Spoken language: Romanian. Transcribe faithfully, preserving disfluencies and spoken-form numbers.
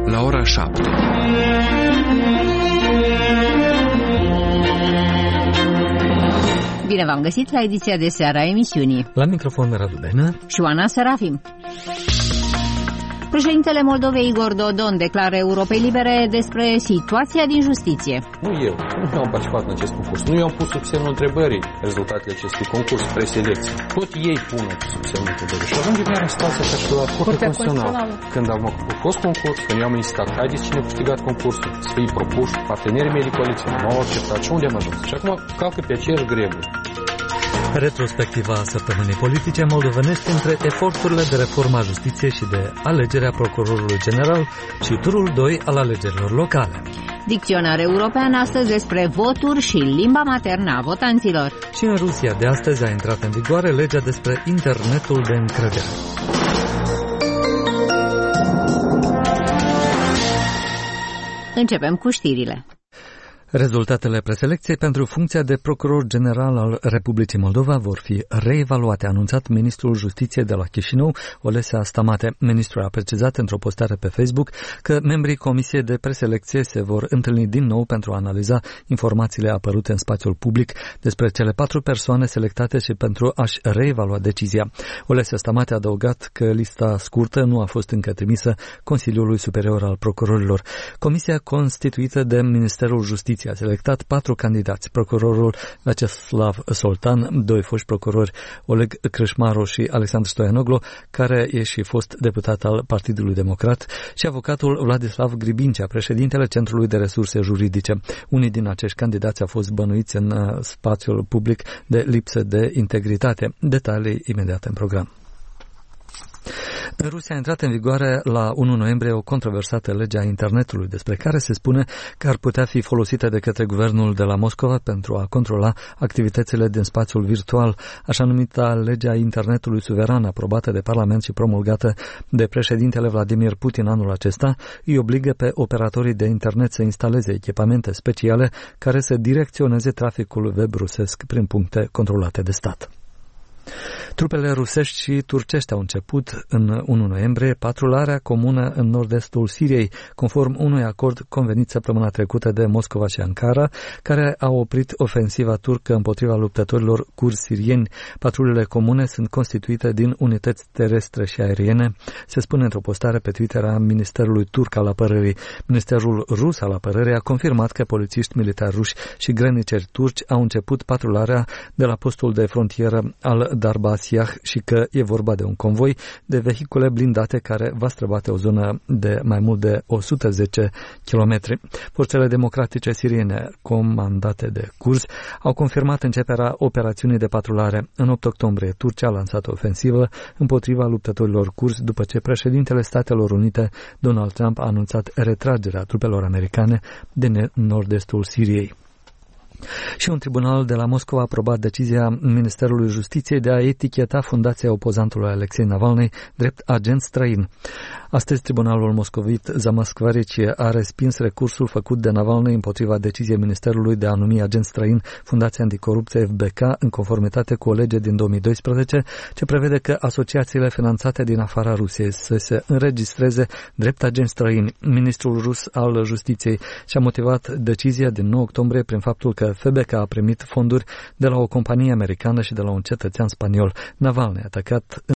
la ora șapte. Bine v-am găsit la ediția de seară a emisiunii. La microfon Radu Benă și Oana Serafim. Președintele Moldovei Igor Dodon declară Europei Libere despre situația din justiție. Nu eu, nu am participat în acest concurs. Nu eu am pus sub semnul întrebării rezultatele acestui concurs preselecție. Tot ei pun sub semnul întrebării. Și ajungem iar în situația ca și la Curtea Constituțională. Când am fost concurs, când eu am insistat, haideți cine a câștigat concursul, să fie propuși, partenerii mei de coaliție, nu au acceptat. Și unde am ajuns? Și acum calcă pe aceeași greburi. Retrospectiva săptămânii politice moldovenești între eforturile de reformă a justiției și de alegerea procurorului general și turul doi al alegerilor locale. Dicționar european astăzi despre voturi și limba maternă a votanților. Și în Rusia de astăzi a intrat în vigoare legea despre internetul de încredere. Începem cu știrile. Rezultatele preselecției pentru funcția de procuror general al Republicii Moldova vor fi reevaluate, a anunțat ministrul Justiției de la Chișinău, Olesea Stamate. Ministrul a precizat într-o postare pe Facebook că membrii Comisiei de Preselecție se vor întâlni din nou pentru a analiza informațiile apărute în spațiul public despre cele patru persoane selectate și pentru a-și reevalua decizia. Olesea Stamate a adăugat că lista scurtă nu a fost încă trimisă Consiliului Superior al Procurorilor. Comisia constituită de Ministerul Justiției a selectat patru candidați, procurorul Vyacheslav Soltan, doi foști procurori, Oleg Crâșmaru și Alexandru Stoianoglu, care e și fost deputat al Partidului Democrat, și avocatul Vladislav Gribincea, președintele Centrului de Resurse Juridice. Unii din acești candidați au fost bănuiți în spațiul public de lipsă de integritate. Detalii imediat în program. În Rusia a intrat în vigoare la unu noiembrie o controversată lege a internetului, despre care se spune că ar putea fi folosită de către guvernul de la Moscova pentru a controla activitățile din spațiul virtual. Așa numita legea internetului suveran, aprobată de Parlament și promulgată de președintele Vladimir Putin anul acesta, îi obligă pe operatorii de internet să instaleze echipamente speciale care să direcționeze traficul web rusesc prin puncte controlate de stat. Trupele rusești și turcești au început în unu noiembrie patrularea comună în nord-estul Siriei, conform unui acord convenit săptămâna trecută de Moscova și Ankara, care a oprit ofensiva turcă împotriva luptătorilor kurzi sirieni. Patrulele comune sunt constituite din unități terestre și aeriene, se spune într-o postare pe Twitter a Ministerului turc al apărării. Ministerul rus al apărării a confirmat că polițiști militari ruși și grăniceri turci au început patrularea de la postul de frontieră al Darbasiah și că e vorba de un convoi de vehicule blindate care va străbate o zonă de mai mult de o sută zece kilometri. Forțele democratice siriene, comandate de kurzi, au confirmat începerea operațiunii de patrulare. În opt octombrie, Turcia a lansat o ofensivă împotriva luptătorilor kurzi după ce președintele Statelor Unite, Donald Trump, a anunțat retragerea trupelor americane din nord-estul Siriei. Și un tribunal de la Moscova a aprobat decizia Ministerului Justiției de a eticheta fundația opozantului Alexei Navalny drept agent străin. Astăzi, tribunalul moscovit Zamăscvarici a respins recursul făcut de Navalny împotriva deciziei Ministerului de a numi agent străin Fundația Anticorupție F B K în conformitate cu o lege din două mii doisprezece ce prevede că asociațiile finanțate din afara Rusiei să se înregistreze drept agenți străini. Ministrul rus al Justiției și-a motivat decizia din nouă octombrie prin faptul că F B K a primit fonduri de la o companie americană și de la un cetățean spaniol. Navalny a atacat